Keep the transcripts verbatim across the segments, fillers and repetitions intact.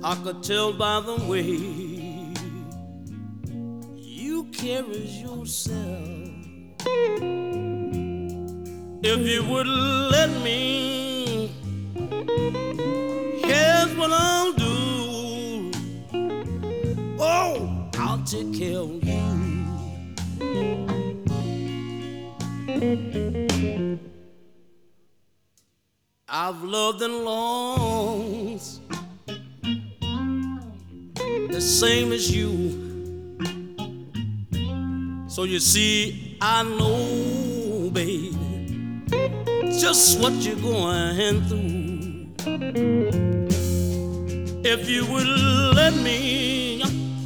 I could tell by the way you carry yourself. If you would let me, here's what I'll do. Oh, I'll take care of you. I've loved and lost the same as you. So you see, I know, baby, just what you're going through. If you would let me,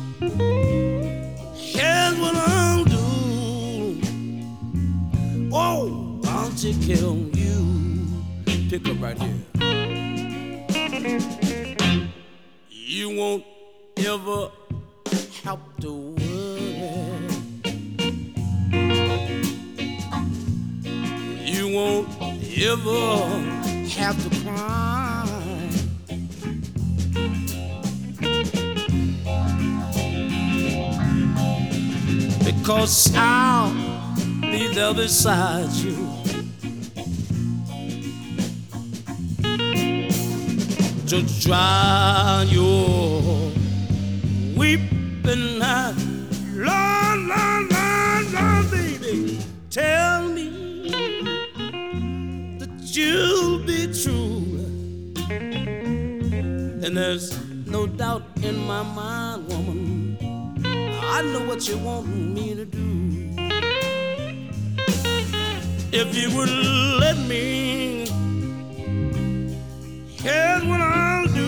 here's what I'll do. Oh, I'll take care of you. Pick up right here. You won't ever have to worry. You won't ever have to cry. Because I'll be there beside you. To dry your weeping eye. Lord, Lord, Lord, Lord, baby, tell me that you'll be true. And there's no doubt in my mind, woman, I know what you want me to do. If you would let me, here's what I'll do.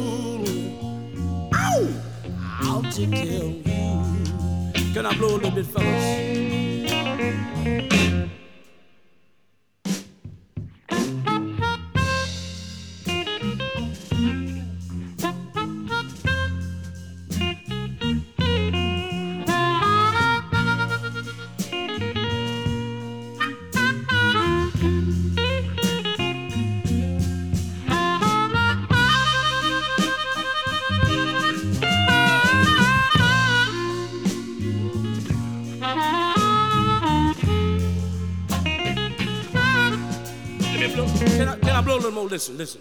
Ow! I'll take care of you. Can I blow a little bit, fellas? Can I, can I blow a little more? Listen, listen.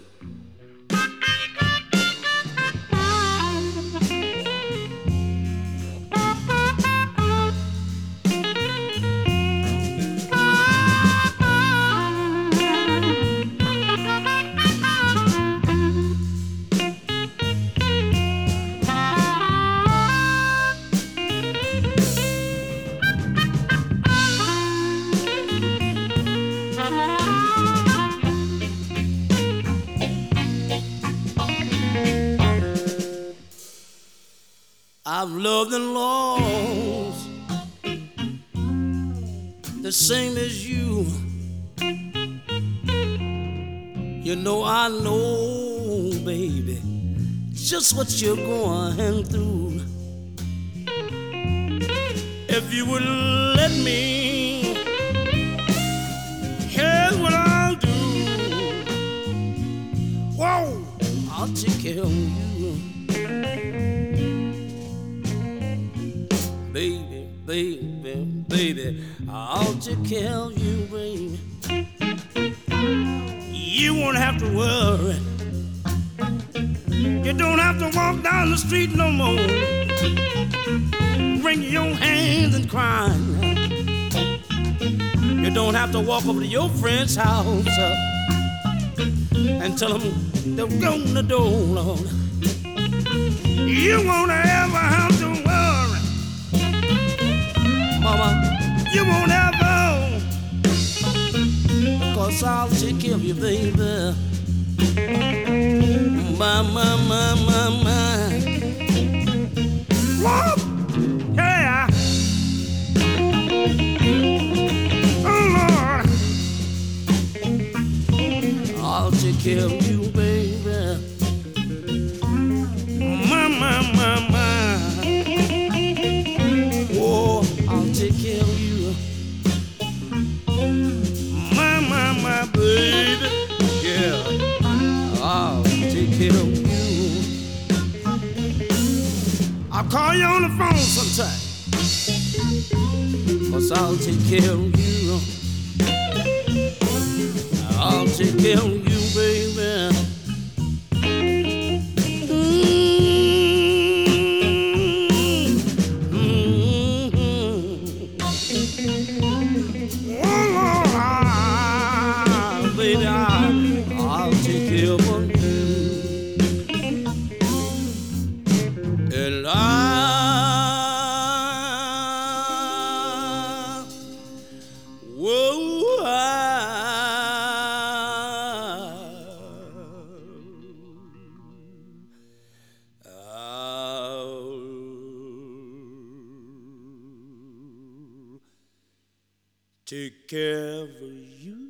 I've loved and lost the same as you. You know I know, baby, just what you're going through. If you would let me, here's what I'll do. Whoa, I'll take care of you. Baby, baby, baby, I'll take care of you, baby. You won't have to worry. You don't have to walk down the street no more, wringing your hands and crying. You don't have to walk over to your friend's house uh, and tell them they'll go in the door, Lord. You won't ever have to worry, Mama, you won't ever, because I'll take care of you, baby. My, my, my, my, my. Whoa! Yeah! Oh, Lord! I'll take care of you, baby. My, my, my, my. Oh, I'll take care of you. My, my, my, baby. Yeah. I'll take care of you. I'll call you on the phone sometime. 'Cause I'll take care of you. I'll take care of you, baby. And I whoa, I, I'll take care of you.